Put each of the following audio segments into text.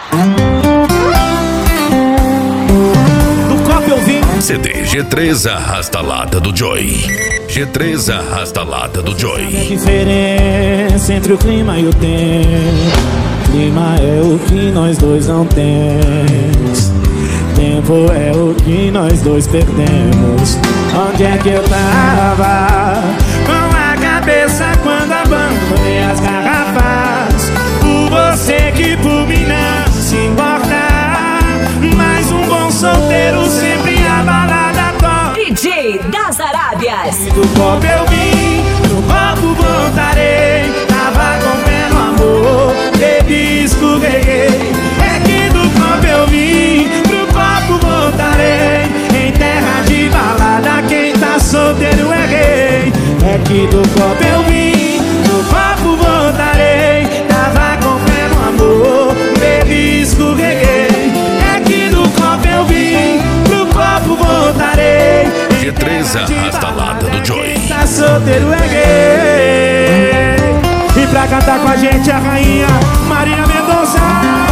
CD G3 arrasta a lata do Joey. G3 arrasta a lata do Joey. A diferença entre o clima e o tempo. Clima é o que nós dois não temos. Tempo é o que nós dois perdemos. Onde é que eu tava? Com a cabeça quando abandonei as garrafas. Por você que por mim não se importa. Mais um bom solteiro sempre a balada toca. DJ das Arábias. Do copo eu vim, no copo voltarei. Tava com fé no amor, bebi, escorreguei. É que do copo eu vim, pro copo voltarei. Em terra de balada quem tá solteiro é rei. É que do copo eu vim, no copo voltarei. Tava com fé no amor, bebi, escorreguei. É que do copo eu vim, pro copo voltarei. G3 arrasta a lata do Joey. Tá solteiro é gay. E pra cantar com a gente a rainha Marília Mendonça.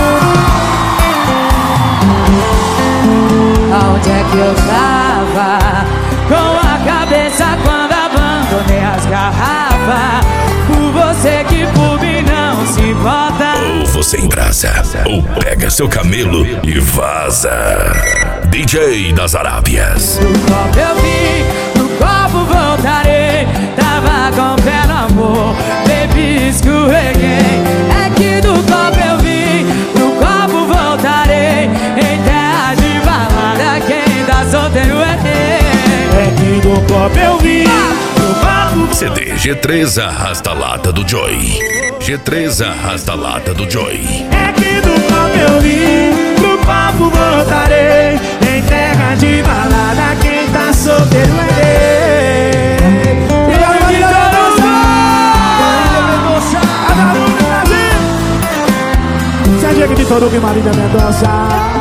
Aonde é que eu tava? Com a cabeça quando abandonei as garrafas. Por você que por mim não se importa. Ou você embrasa, ou pega seu camelo e vaza. DJ das Arábias. No copo eu vim, no copo voltarei. Tava com pé no amor, bebi, escorreguei. É que do copo eu vim, no copo voltarei. Em terra de balada quem tá solteiro é rei. É que do copo eu vim, no copo. CD G3 arrasta a lata do Joey. G3 arrasta a lata do Joey. É que do copo eu vim, pro copo voltarei. Em terra de balada quem tá solteiro é rei. E aí, Marília Mendonça. A da Brasil. Serginho de Toruga e Marília Mendonça.